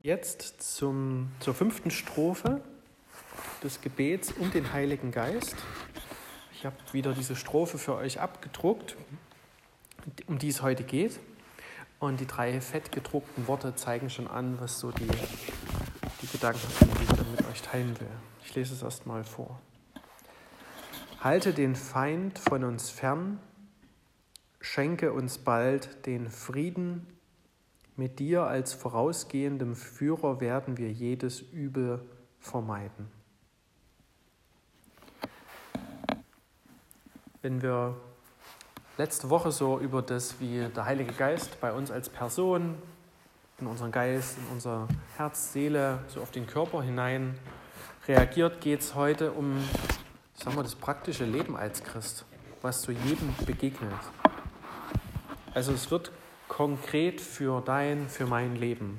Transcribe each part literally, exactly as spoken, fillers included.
Jetzt zum, zur fünften Strophe des Gebets um den Heiligen Geist. Ich habe wieder diese Strophe für euch abgedruckt, um die es heute geht. Und die drei fett gedruckten Worte zeigen schon an, was so die, die Gedanken sind, die ich dann mit euch teilen will. Ich lese es erst mal vor. Halte den Feind von uns fern, schenke uns bald den Frieden. Mit dir als vorausgehendem Führer werden wir jedes Übel vermeiden. Wenn wir letzte Woche so über das, wie der Heilige Geist bei uns als Person, in unseren Geist, in unser Herz, Seele, so auf den Körper hinein reagiert, geht es heute um, sagen wir, das praktische Leben als Christ, was zu jedem begegnet. Also es wird konkret für dein, für mein Leben.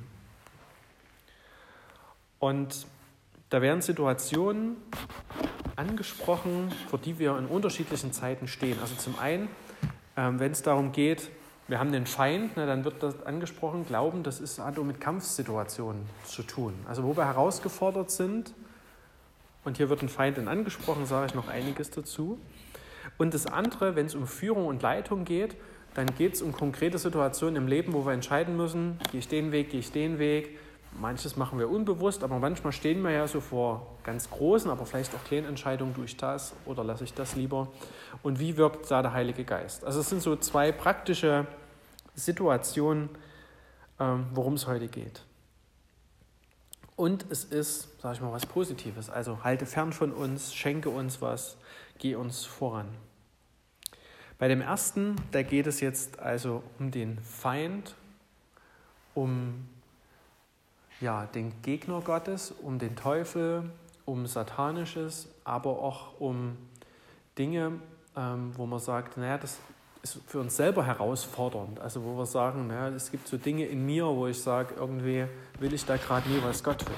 Und da werden Situationen angesprochen, vor die wir in unterschiedlichen Zeiten stehen. Also zum einen, ähm, wenn es darum geht, wir haben den Feind, ne, dann wird das angesprochen, Glauben, das ist, hat auch mit Kampfsituationen zu tun. Also wo wir herausgefordert sind, und hier wird ein Feind dann angesprochen, sage ich noch einiges dazu. Und das andere, wenn es um Führung und Leitung geht, dann geht es um konkrete Situationen im Leben, wo wir entscheiden müssen, gehe ich den Weg, gehe ich den Weg. Manches machen wir unbewusst, aber manchmal stehen wir ja so vor ganz großen, aber vielleicht auch kleinen Entscheidungen, tue ich das oder lasse ich das lieber. Und wie wirkt da der Heilige Geist? Also es sind so zwei praktische Situationen, worum es heute geht. Und es ist, sage ich mal, was Positives. Also halte fern von uns, schenke uns was, geh uns voran. Bei dem ersten, da geht es jetzt also um den Feind, um ja, den Gegner Gottes, um den Teufel, um Satanisches, aber auch um Dinge, ähm, wo man sagt, naja, das ist für uns selber herausfordernd. Also wo wir sagen, naja, es gibt so Dinge in mir, wo ich sage, irgendwie will ich da gerade nie, was Gott will.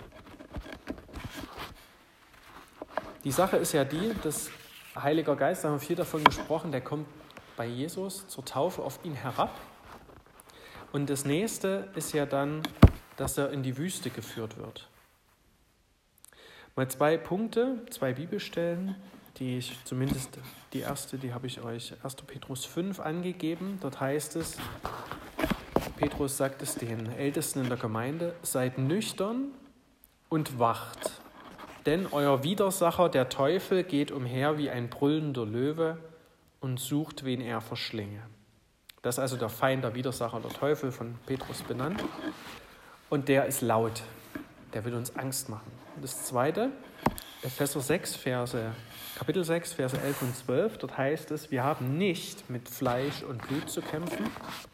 Die Sache ist ja die, dass Heiliger Geist, da haben wir viel davon gesprochen, der kommt bei Jesus zur Taufe auf ihn herab. Und das nächste ist ja dann, dass er in die Wüste geführt wird. Mal zwei Punkte, zwei Bibelstellen, die ich zumindest, die erste, die habe ich euch, erster Petrus fünf angegeben. Dort heißt es, Petrus sagt es den Ältesten in der Gemeinde, seid nüchtern und wacht. Denn euer Widersacher, der Teufel, geht umher wie ein brüllender Löwe und sucht, wen er verschlinge. Das ist also der Feind, der Widersacher, der Teufel, von Petrus benannt. Und der ist laut. Der will uns Angst machen. Und das Zweite, Epheser sechs, Verse, Kapitel sechs, Verse elf und zwölf. Dort heißt es, wir haben nicht mit Fleisch und Blut zu kämpfen.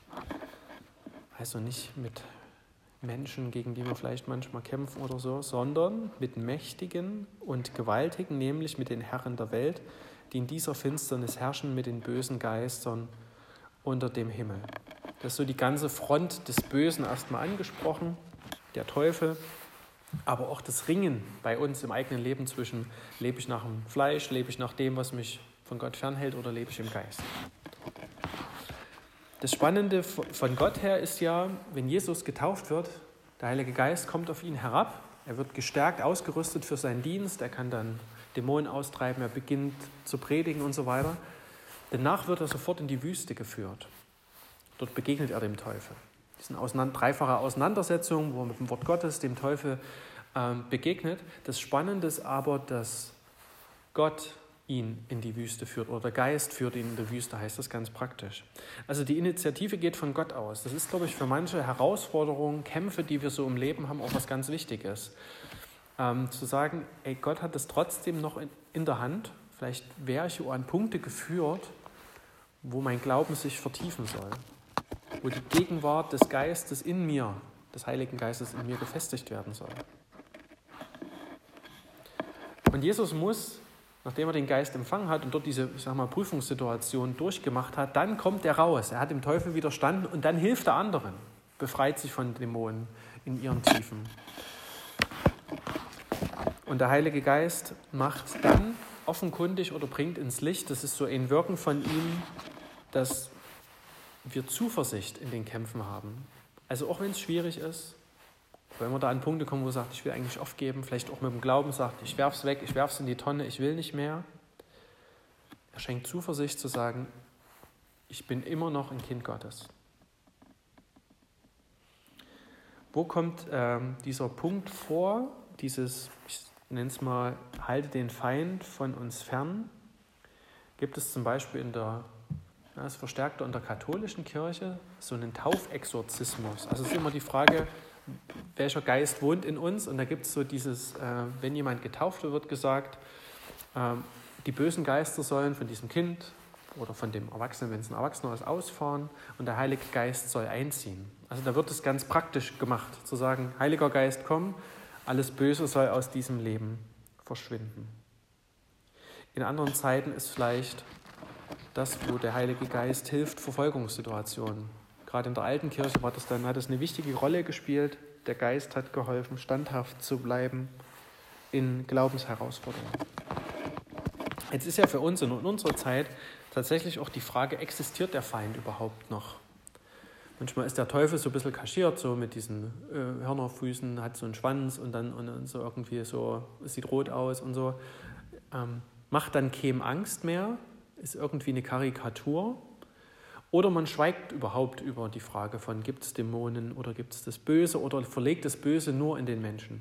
Also nicht mit Menschen, gegen die wir vielleicht manchmal kämpfen oder so, sondern mit Mächtigen und Gewaltigen, nämlich mit den Herren der Welt, die in dieser Finsternis herrschen, mit den bösen Geistern unter dem Himmel. Das ist so die ganze Front des Bösen erstmal angesprochen, der Teufel, aber auch das Ringen bei uns im eigenen Leben zwischen, lebe ich nach dem Fleisch, lebe ich nach dem, was mich von Gott fernhält, oder lebe ich im Geist. Das Spannende von Gott her ist ja, wenn Jesus getauft wird, der Heilige Geist kommt auf ihn herab, er wird gestärkt, ausgerüstet für seinen Dienst, er kann dann Dämonen austreiben, er beginnt zu predigen und so weiter. Danach wird er sofort in die Wüste geführt. Dort begegnet er dem Teufel. Das ist eine auseinander, dreifache Auseinandersetzung, wo er mit dem Wort Gottes dem Teufel ähm, begegnet. Das Spannende ist aber, dass Gott ihn in die Wüste führt oder der Geist führt ihn in die Wüste, heißt das ganz praktisch. Also die Initiative geht von Gott aus. Das ist, glaube ich, für manche Herausforderungen, Kämpfe, die wir so im Leben haben, auch was ganz Wichtiges. Ähm, zu sagen, ey, Gott hat es trotzdem noch in, in der Hand. Vielleicht wäre ich an Punkte geführt, wo mein Glauben sich vertiefen soll. Wo die Gegenwart des Geistes in mir, des Heiligen Geistes in mir gefestigt werden soll. Und Jesus muss, nachdem er den Geist empfangen hat und dort diese, ich sag mal, Prüfungssituation durchgemacht hat, dann kommt er raus. Er hat dem Teufel widerstanden und dann hilft er anderen, befreit sich von Dämonen in ihren Tiefen. Und der Heilige Geist macht dann offenkundig oder bringt ins Licht, das ist so ein Wirken von ihm, dass wir Zuversicht in den Kämpfen haben. Also auch wenn es schwierig ist, Wenn man da an Punkte kommt, wo man sagt, ich will eigentlich aufgeben, vielleicht auch mit dem Glauben sagt, ich werf's weg, ich werf's in die Tonne, ich will nicht mehr. Er schenkt Zuversicht zu sagen, ich bin immer noch ein Kind Gottes. Wo kommt ähm, dieser Punkt vor, dieses, ich nenne es mal, halte den Feind von uns fern? Gibt es zum Beispiel in der, ja, ist verstärkt in der katholischen Kirche, so einen Taufexorzismus. Also es ist immer die Frage, welcher Geist wohnt in uns? Und da gibt es so dieses, äh, wenn jemand getauft wird, wird gesagt, äh, die bösen Geister sollen von diesem Kind oder von dem Erwachsenen, wenn es ein Erwachsener ist, ausfahren und der Heilige Geist soll einziehen. Also da wird es ganz praktisch gemacht, zu sagen, Heiliger Geist, komm, alles Böse soll aus diesem Leben verschwinden. In anderen Zeiten ist vielleicht das, wo der Heilige Geist hilft, Verfolgungssituationen. Gerade in der alten Kirche war das dann, hat das eine wichtige Rolle gespielt. Der Geist hat geholfen, standhaft zu bleiben in Glaubensherausforderungen. Jetzt ist ja für uns in unserer Zeit tatsächlich auch die Frage, existiert der Feind überhaupt noch? Manchmal ist der Teufel so ein bisschen kaschiert, so mit diesen äh, Hörnerfüßen, hat so einen Schwanz und dann, und dann so irgendwie so, es sieht rot aus und so. Ähm, macht dann keinem Angst mehr, ist irgendwie eine Karikatur. Oder man schweigt überhaupt über die Frage von, gibt es Dämonen oder gibt es das Böse oder verlegt das Böse nur in den Menschen?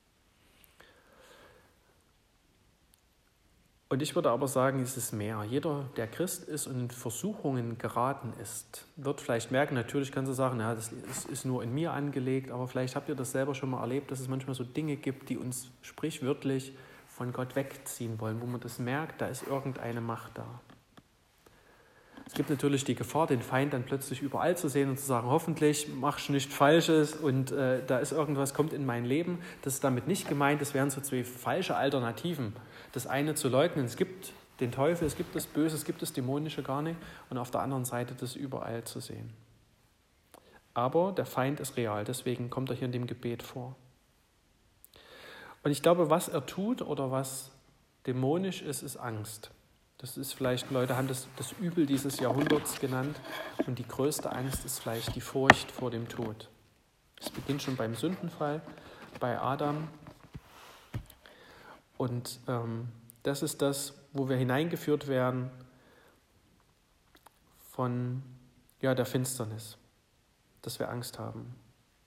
Und ich würde aber sagen, es ist mehr. Jeder, der Christ ist und in Versuchungen geraten ist, wird vielleicht merken, natürlich kannst du sagen, ja, das ist, ist nur in mir angelegt, aber vielleicht habt ihr das selber schon mal erlebt, dass es manchmal so Dinge gibt, die uns sprichwörtlich von Gott wegziehen wollen, wo man das merkt, da ist irgendeine Macht da. Es gibt natürlich die Gefahr, den Feind dann plötzlich überall zu sehen und zu sagen, hoffentlich machst du nichts Falsches und äh, da ist irgendwas, kommt in mein Leben. Das ist damit nicht gemeint, das wären so zwei falsche Alternativen. Das eine zu leugnen, es gibt den Teufel, es gibt das Böse, es gibt das Dämonische gar nicht und auf der anderen Seite das überall zu sehen. Aber der Feind ist real, deswegen kommt er hier in dem Gebet vor. Und ich glaube, was er tut oder was dämonisch ist, ist Angst. Das ist vielleicht, Leute haben das, das Übel dieses Jahrhunderts genannt und die größte Angst ist vielleicht die Furcht vor dem Tod. Es beginnt schon beim Sündenfall, bei Adam und ähm, das ist das, wo wir hineingeführt werden von ja, der Finsternis, dass wir Angst haben.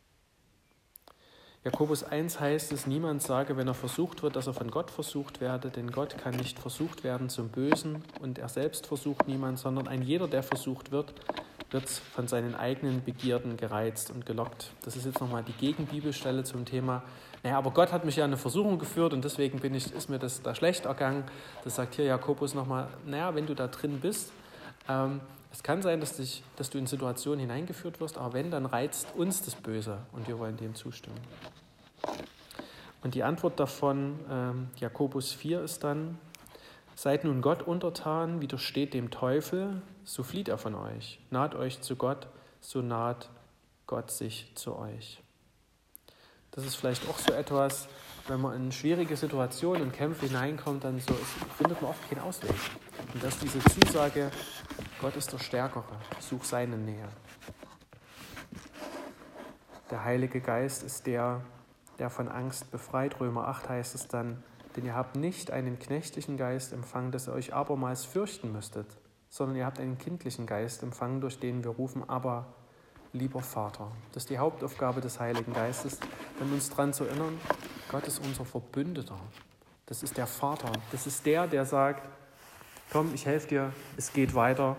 Jakobus eins heißt es, niemand sage, wenn er versucht wird, dass er von Gott versucht werde, denn Gott kann nicht versucht werden zum Bösen und er selbst versucht niemand, sondern ein jeder, der versucht wird, wird von seinen eigenen Begierden gereizt und gelockt. Das ist jetzt nochmal die Gegenbibelstelle zum Thema, naja, aber Gott hat mich ja in eine Versuchung geführt und deswegen bin ich, ist mir das da schlecht ergangen. Das sagt hier Jakobus nochmal, naja, wenn du da drin bist, ähm, es kann sein, dass, dich, dass du in Situationen hineingeführt wirst, aber wenn, dann reizt uns das Böse und wir wollen dem zustimmen. Und die Antwort davon, ähm, Jakobus vier, ist dann, seid nun Gott untertan, widersteht dem Teufel, so flieht er von euch. Naht euch zu Gott, so naht Gott sich zu euch. Das ist vielleicht auch so etwas, wenn man in schwierige Situationen und Kämpfe hineinkommt, dann so ist, findet man oft keinen Ausweg. Und das ist diese Zusage, Gott ist der Stärkere, such seine Nähe. Der Heilige Geist ist der, der von Angst befreit. Römer acht heißt es dann, denn ihr habt nicht einen knechtlichen Geist empfangen, dass ihr euch abermals fürchten müsstet, sondern ihr habt einen kindlichen Geist empfangen, durch den wir rufen, aber lieber Vater. Das ist die Hauptaufgabe des Heiligen Geistes, um uns daran zu erinnern, Gott ist unser Verbündeter. Das ist der Vater. Das ist der, der sagt, komm, ich helfe dir, es geht weiter.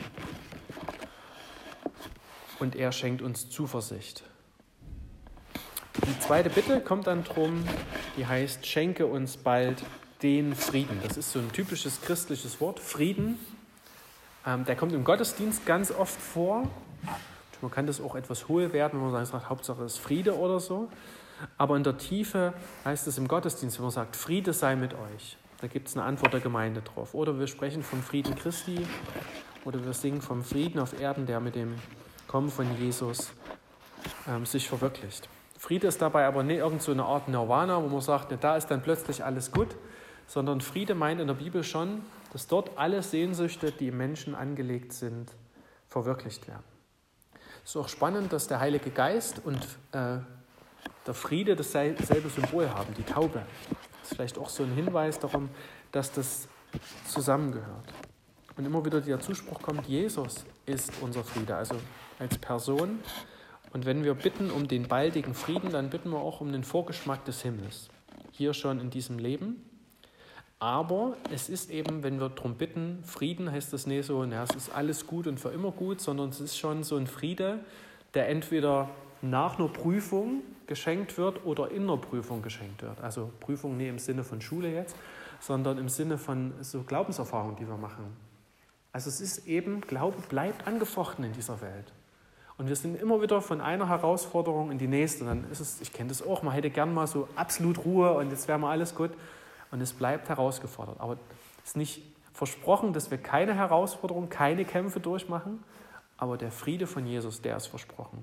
Und er schenkt uns Zuversicht. Die zweite Bitte kommt dann drum, die heißt, schenke uns bald den Frieden. Das ist so ein typisches christliches Wort, Frieden. Ähm, der kommt im Gottesdienst ganz oft vor. Man kann das auch etwas hohl werden, wenn man sagt, Hauptsache ist Friede oder so. Aber in der Tiefe heißt es im Gottesdienst, wenn man sagt, Friede sei mit euch. Da gibt es eine Antwort der Gemeinde drauf. Oder wir sprechen vom Frieden Christi oder wir singen vom Frieden auf Erden, der mit dem Kommen von Jesus ähm, sich verwirklicht. Friede ist dabei aber nicht irgend so eine Art Nirvana, wo man sagt, ne, da ist dann plötzlich alles gut, sondern Friede meint in der Bibel schon, dass dort alle Sehnsüchte, die im Menschen angelegt sind, verwirklicht werden. Es ist auch spannend, dass der Heilige Geist und äh, der Friede dasselbe Symbol haben, die Taube. Das ist vielleicht auch so ein Hinweis darum, dass das zusammengehört. Und immer wieder der Zuspruch kommt, Jesus ist unser Friede, also als Person. Und wenn wir bitten um den baldigen Frieden, dann bitten wir auch um den Vorgeschmack des Himmels. Hier schon in diesem Leben. Aber es ist eben, wenn wir darum bitten, Frieden heißt das nicht so, na, es ist alles gut und für immer gut, sondern es ist schon so ein Friede, der entweder nach einer Prüfung geschenkt wird oder in einer Prüfung geschenkt wird. Also Prüfung nicht im Sinne von Schule jetzt, sondern im Sinne von so Glaubenserfahrungen, die wir machen. Also es ist eben, Glaube bleibt angefochten in dieser Welt. Und wir sind immer wieder von einer Herausforderung in die nächste. Und dann ist es, ich kenne das auch, man hätte gern mal so absolut Ruhe und jetzt wäre mal alles gut. Und es bleibt herausgefordert. Aber es ist nicht versprochen, dass wir keine Herausforderung, keine Kämpfe durchmachen. Aber der Friede von Jesus, der ist versprochen.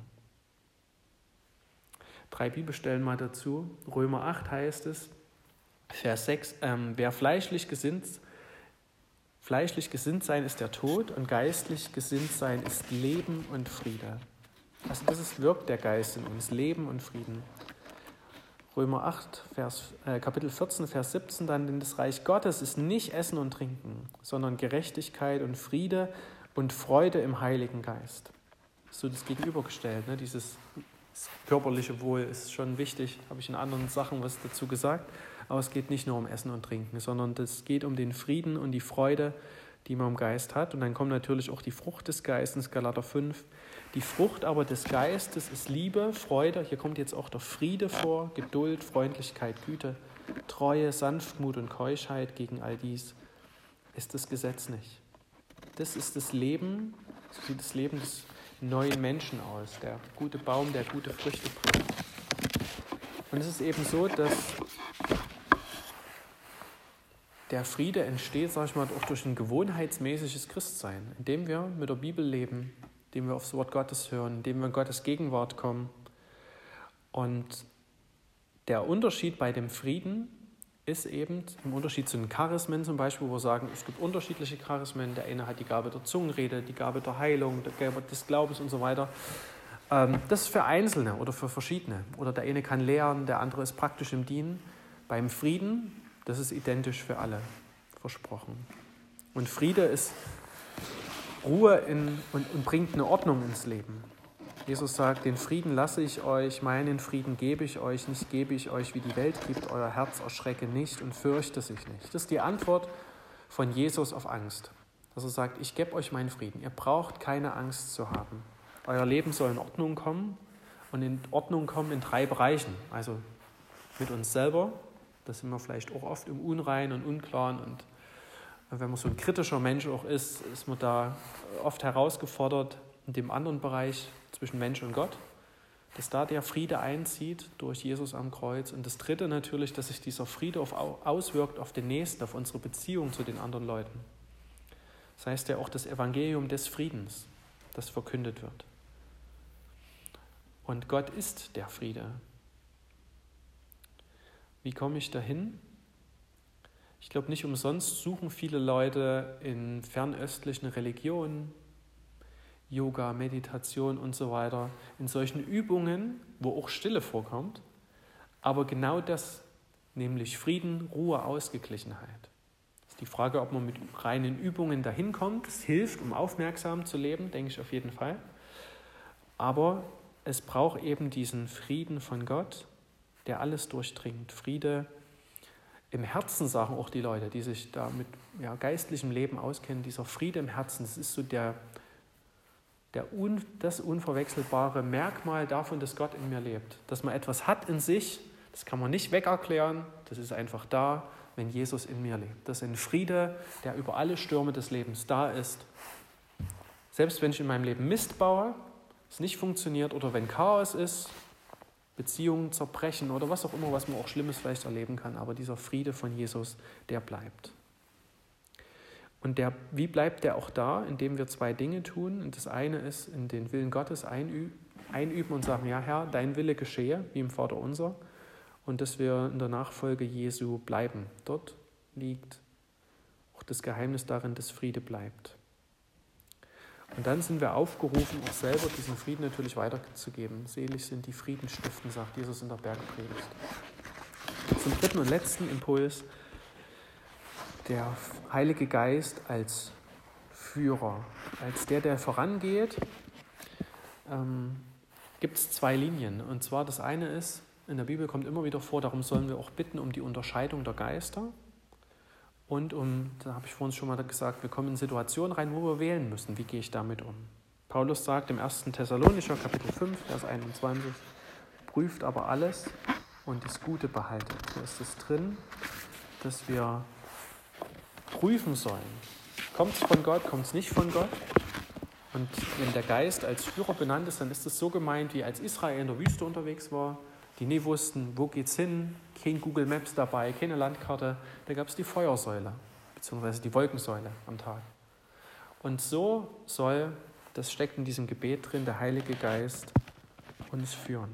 Drei Bibelstellen mal dazu. Römer acht heißt es, Vers sechs, ähm, wer fleischlich gesinnt, fleischlich gesinnt sein ist der Tod und geistlich gesinnt sein ist Leben und Friede. Also das ist, wirkt der Geist in uns, Leben und Frieden. Römer acht, Vers, äh, Kapitel vierzehn, Vers siebzehn, dann, denn das Reich Gottes ist nicht Essen und Trinken, sondern Gerechtigkeit und Friede und Freude im Heiligen Geist. So das Gegenübergestellt, ne? Dieses körperliche Wohl ist schon wichtig, habe ich in anderen Sachen was dazu gesagt, aber es geht nicht nur um Essen und Trinken, sondern es geht um den Frieden und die Freude, die man im Geist hat. Und dann kommt natürlich auch die Frucht des Geistes, Galater fünf. Die Frucht aber des Geistes ist Liebe, Freude, hier kommt jetzt auch der Friede vor, Geduld, Freundlichkeit, Güte, Treue, Sanftmut und Keuschheit. Gegen all dies ist das Gesetz nicht. Das ist das Leben, so sieht das Leben des neuen Menschen aus, der gute Baum, der gute Früchte bringt. Und es ist eben so, dass der Friede entsteht, sage ich mal, auch durch ein gewohnheitsmäßiges Christsein, indem wir mit der Bibel leben, indem wir aufs Wort Gottes hören, indem wir in Gottes Gegenwart kommen. Und der Unterschied bei dem Frieden ist eben, im Unterschied zu den Charismen zum Beispiel, wo wir sagen, es gibt unterschiedliche Charismen, der eine hat die Gabe der Zungenrede, die Gabe der Heilung, die Gabe des Glaubens und so weiter. Das ist für Einzelne oder für Verschiedene. Oder der eine kann lehren, der andere ist praktisch im Dienen. Beim Frieden, das ist identisch für alle versprochen. Und Friede ist Ruhe in, und, und bringt eine Ordnung ins Leben. Jesus sagt, den Frieden lasse ich euch, meinen Frieden gebe ich euch, nicht gebe ich euch, wie die Welt gibt, euer Herz erschrecke nicht und fürchte sich nicht. Das ist die Antwort von Jesus auf Angst. Dass er sagt, ich gebe euch meinen Frieden, ihr braucht keine Angst zu haben. Euer Leben soll in Ordnung kommen und in Ordnung kommen in drei Bereichen. Also mit uns selber, da sind wir vielleicht auch oft im Unreinen und Unklaren und wenn man so ein kritischer Mensch auch ist, ist man da oft herausgefordert in dem anderen Bereich zwischen Mensch und Gott, dass da der Friede einzieht durch Jesus am Kreuz. Und das Dritte natürlich, dass sich dieser Friede auf, auswirkt auf den Nächsten, auf unsere Beziehung zu den anderen Leuten. Das heißt ja auch das Evangelium des Friedens, das verkündet wird. Und Gott ist der Friede. Wie komme ich dahin? Ich glaube, nicht umsonst suchen viele Leute in fernöstlichen Religionen, Yoga, Meditation und so weiter, in solchen Übungen, wo auch Stille vorkommt, aber genau das, nämlich Frieden, Ruhe, Ausgeglichenheit. Das ist die Frage, ob man mit reinen Übungen dahin kommt. Es hilft, um aufmerksam zu leben, denke ich auf jeden Fall. Aber es braucht eben diesen Frieden von Gott, der alles durchdringt. Friede im Herzen, sagen auch die Leute, die sich da mit ja, geistlichem Leben auskennen, dieser Friede im Herzen, das ist so der, der un, das unverwechselbare Merkmal davon, dass Gott in mir lebt. Dass man etwas hat in sich, das kann man nicht wegerklären, das ist einfach da, wenn Jesus in mir lebt. Das ist ein Friede, der über alle Stürme des Lebens da ist. Selbst wenn ich in meinem Leben Mist baue, es nicht funktioniert oder wenn Chaos ist, Beziehungen zerbrechen oder was auch immer, was man auch Schlimmes vielleicht erleben kann. Aber dieser Friede von Jesus, der bleibt. Und der, wie bleibt der auch da? Indem wir zwei Dinge tun. Und das eine ist, in den Willen Gottes einü- einüben und sagen, ja Herr, dein Wille geschehe, wie im Vaterunser. Und dass wir in der Nachfolge Jesu bleiben. Dort liegt auch das Geheimnis darin, dass Friede bleibt. Und dann sind wir aufgerufen, auch selber diesen Frieden natürlich weiterzugeben. Selig sind die Frieden stiften, sagt Jesus in der Bergpredigt. Zum dritten und letzten Impuls, der Heilige Geist als Führer, als der, der vorangeht, ähm, gibt es zwei Linien. Und zwar das eine ist, in der Bibel kommt immer wieder vor, darum sollen wir auch bitten um die Unterscheidung der Geister. Und um, da habe ich vorhin schon mal gesagt, wir kommen in Situationen rein, wo wir wählen müssen. Wie gehe ich damit um? Paulus sagt im ersten Thessalonicher, Kapitel fünf, Vers einundzwanzig, prüft aber alles und das Gute behaltet. So ist es drin, dass wir prüfen sollen. Kommt es von Gott, kommt es nicht von Gott? Und wenn der Geist als Führer benannt ist, dann ist es so gemeint, wie als Israel in der Wüste unterwegs war, die nie wussten, wo geht's hin, kein Google Maps dabei, keine Landkarte, da gab es die Feuersäule, beziehungsweise die Wolkensäule am Tag. Und so soll, das steckt in diesem Gebet drin, der Heilige Geist uns führen.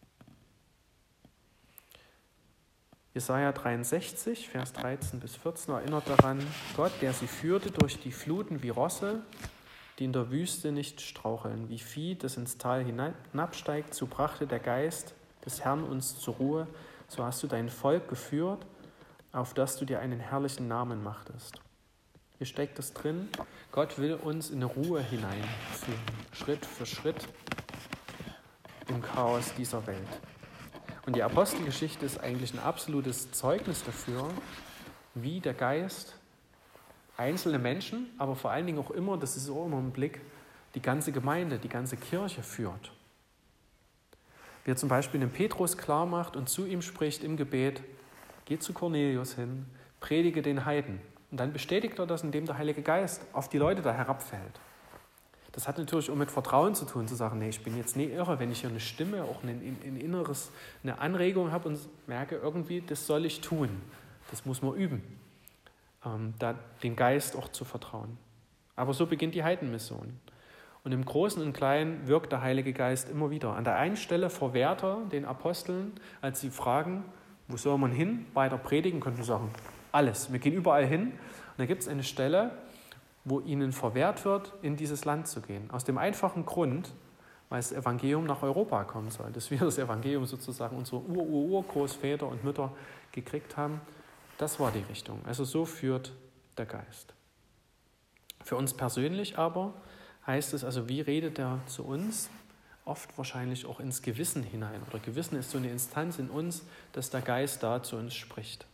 Jesaja dreiundsechzig, Vers dreizehn bis vierzehn erinnert daran, Gott, der sie führte durch die Fluten wie Rosse, die in der Wüste nicht straucheln, wie Vieh, das ins Tal hinabsteigt, so brachte der Geist des Herrn uns zur Ruhe, so hast du dein Volk geführt, auf das du dir einen herrlichen Namen machtest. Hier steckt es drin, Gott will uns in eine Ruhe hineinführen, Schritt für Schritt im Chaos dieser Welt. Und die Apostelgeschichte ist eigentlich ein absolutes Zeugnis dafür, wie der Geist einzelne Menschen, aber vor allen Dingen auch immer, das ist auch immer im Blick, die ganze Gemeinde, die ganze Kirche führt. Wie er zum Beispiel dem Petrus klar macht und zu ihm spricht im Gebet, geh zu Cornelius hin, predige den Heiden. Und dann bestätigt er das, indem der Heilige Geist auf die Leute da herabfällt. Das hat natürlich auch mit Vertrauen zu tun, zu sagen, nee, ich bin jetzt nie irre, wenn ich hier eine Stimme, auch ein, ein inneres, eine Anregung habe und merke irgendwie, das soll ich tun. Das muss man üben, ähm, da dem Geist auch zu vertrauen. Aber so beginnt die Heidenmission. Und im Großen und Kleinen wirkt der Heilige Geist immer wieder. An der einen Stelle verwehrt er den Aposteln, als sie fragen, wo soll man hin? Weiter predigen, könnten sie sagen, alles, wir gehen überall hin. Und da gibt es eine Stelle, wo ihnen verwehrt wird, in dieses Land zu gehen. Aus dem einfachen Grund, weil das Evangelium nach Europa kommen soll. Dass wir das Evangelium sozusagen unsere Ur-Ur-Ur-Großväter und Mütter gekriegt haben, das war die Richtung. Also so führt der Geist. Für uns persönlich aber heißt es also, wie redet er zu uns? Oft wahrscheinlich auch ins Gewissen hinein. Oder Gewissen ist so eine Instanz in uns, dass der Geist da zu uns spricht.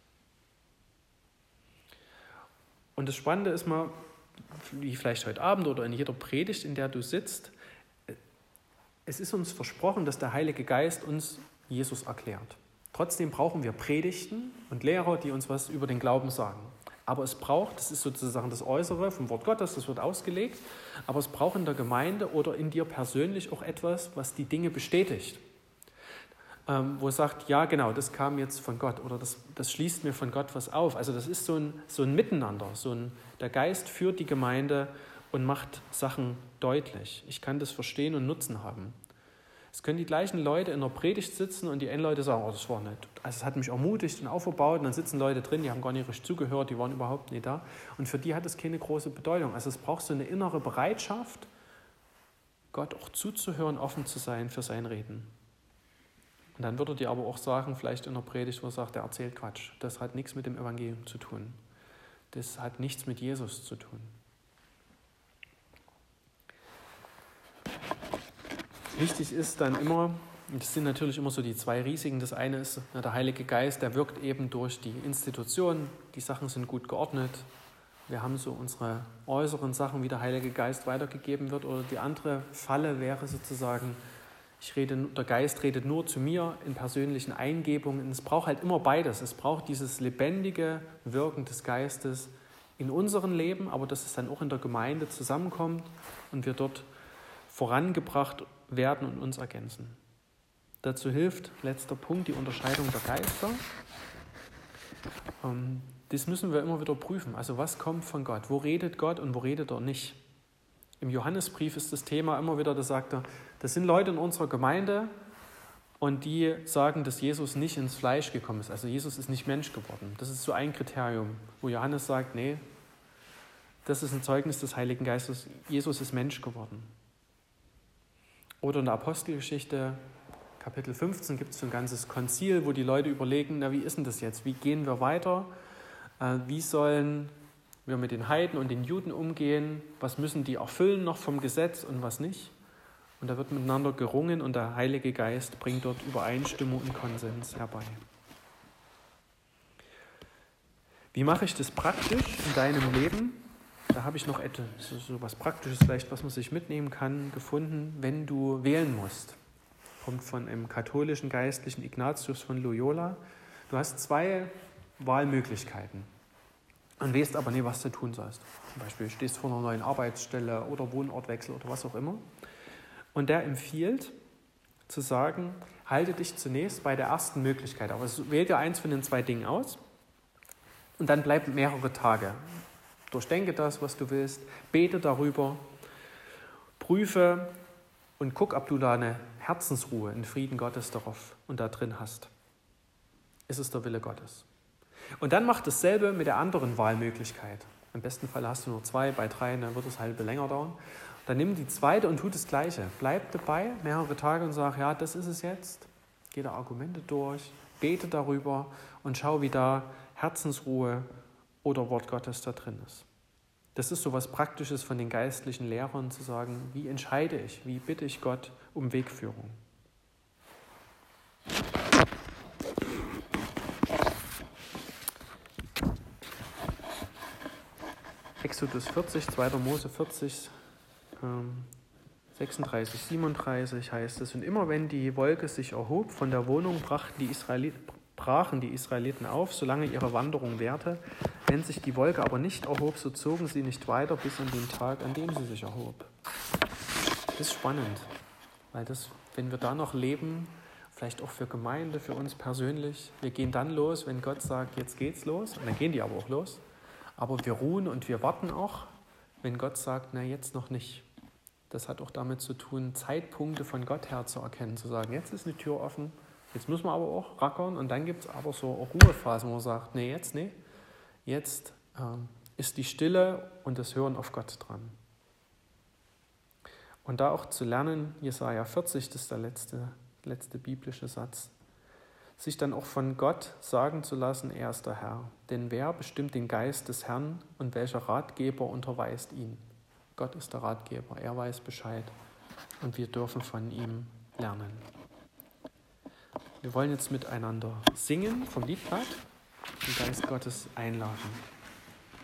Und das Spannende ist mal, wie vielleicht heute Abend oder in jeder Predigt, in der du sitzt, es ist uns versprochen, dass der Heilige Geist uns Jesus erklärt. Trotzdem brauchen wir Predigten und Lehrer, die uns was über den Glauben sagen. Aber es braucht, das ist sozusagen das Äußere vom Wort Gottes, das wird ausgelegt, aber es braucht in der Gemeinde oder in dir persönlich auch etwas, was die Dinge bestätigt. Ähm, wo es sagt, ja genau, das kam jetzt von Gott oder das, das schließt mir von Gott was auf. Also das ist so ein, so ein Miteinander, so ein, der Geist führt die Gemeinde und macht Sachen deutlich. Ich kann das verstehen und Nutzen haben. Es können die gleichen Leute in der Predigt sitzen und die einen Leute sagen, oh, das war nicht, also es hat mich ermutigt und aufgebaut und dann sitzen Leute drin, die haben gar nicht richtig zugehört, die waren überhaupt nicht da und für die hat es keine große Bedeutung. Also es braucht so eine innere Bereitschaft, Gott auch zuzuhören, offen zu sein für sein Reden. Und dann würde dir aber auch sagen, vielleicht in der Predigt, wo er sagt, der erzählt Quatsch. Das hat nichts mit dem Evangelium zu tun. Das hat nichts mit Jesus zu tun. Wichtig ist dann immer, und das sind natürlich immer so die zwei Risiken, das eine ist, der Heilige Geist, der wirkt eben durch die Institutionen, die Sachen sind gut geordnet, wir haben so unsere äußeren Sachen, wie der Heilige Geist weitergegeben wird, oder die andere Falle wäre sozusagen, ich rede, der Geist redet nur zu mir in persönlichen Eingebungen. Es braucht halt immer beides. Es braucht dieses lebendige Wirken des Geistes in unserem Leben, aber dass es dann auch in der Gemeinde zusammenkommt und wir dort vorangebracht werden und uns ergänzen. Dazu hilft, letzter Punkt, die Unterscheidung der Geister. Das müssen wir immer wieder prüfen. Also was kommt von Gott? Wo redet Gott und wo redet er nicht? Im Johannesbrief ist das Thema immer wieder, da sagt er, das sind Leute in unserer Gemeinde und die sagen, dass Jesus nicht ins Fleisch gekommen ist. Also Jesus ist nicht Mensch geworden. Das ist so ein Kriterium, wo Johannes sagt, nee, das ist ein Zeugnis des Heiligen Geistes. Jesus ist Mensch geworden. Oder in der Apostelgeschichte, Kapitel fünfzehn, gibt es so ein ganzes Konzil, wo die Leute überlegen, na, wie ist denn das jetzt? Wie gehen wir weiter? Äh, wie sollen wir mit den Heiden und den Juden umgehen? Was müssen die erfüllen noch vom Gesetz und was nicht? Und da wird miteinander gerungen und der Heilige Geist bringt dort Übereinstimmung und Konsens herbei. Wie mache ich das praktisch in deinem Leben? Da habe ich noch etwas, so was Praktisches vielleicht, was man sich mitnehmen kann, gefunden, wenn du wählen musst. Kommt von einem katholischen Geistlichen, Ignatius von Loyola. Du hast zwei Wahlmöglichkeiten und weißt aber nie, was du tun sollst. Zum Beispiel stehst du vor einer neuen Arbeitsstelle oder Wohnortwechsel oder was auch immer. Und der empfiehlt, zu sagen, halte dich zunächst bei der ersten Möglichkeit. Aber wähl dir eins von den zwei Dingen aus und dann bleib mehrere Tage. Durchdenke das, was du willst, bete darüber, prüfe und guck, ob du da eine Herzensruhe, einen Frieden Gottes darauf und da drin hast. Ist es der Wille Gottes? Und dann mach dasselbe mit der anderen Wahlmöglichkeit. Im besten Fall hast du nur zwei, bei drei, dann wird es halt länger dauern. Dann nimm die zweite und tu das Gleiche. Bleib dabei mehrere Tage und sag, ja, das ist es jetzt. Geh da Argumente durch, bete darüber und schau, wie da Herzensruhe oder Wort Gottes da drin ist. Das ist so was Praktisches von den geistlichen Lehrern, zu sagen, wie entscheide ich, wie bitte ich Gott um Wegführung. Exodus vierzig, zweiter Mose vierzig, ähm, sechsunddreißig, siebenunddreißig heißt es, und immer wenn die Wolke sich erhob von der Wohnung, brachten die Israeliten, brachen die Israeliten auf, solange ihre Wanderung währte. Wenn sich die Wolke aber nicht erhob, so zogen sie nicht weiter bis an den Tag, an dem sie sich erhob. Das ist spannend, weil das, wenn wir da noch leben, vielleicht auch für Gemeinde, für uns persönlich, wir gehen dann los, wenn Gott sagt, jetzt geht's los, und dann gehen die aber auch los. Aber wir ruhen und wir warten auch, wenn Gott sagt, na jetzt noch nicht. Das hat auch damit zu tun, Zeitpunkte von Gott her zu erkennen, zu sagen, jetzt ist eine Tür offen, jetzt müssen wir aber auch rackern, und dann gibt es aber so Ruhephasen, wo man sagt, nee, jetzt, nee, jetzt ähm, ist die Stille und das Hören auf Gott dran. Und da auch zu lernen, Jesaja vierzig, das ist der letzte, letzte biblische Satz, sich dann auch von Gott sagen zu lassen, er ist der Herr. Denn wer bestimmt den Geist des Herrn und welcher Ratgeber unterweist ihn? Gott ist der Ratgeber, er weiß Bescheid und wir dürfen von ihm lernen. Wir wollen jetzt miteinander singen vom Liedblatt, den Geist Gottes einladen.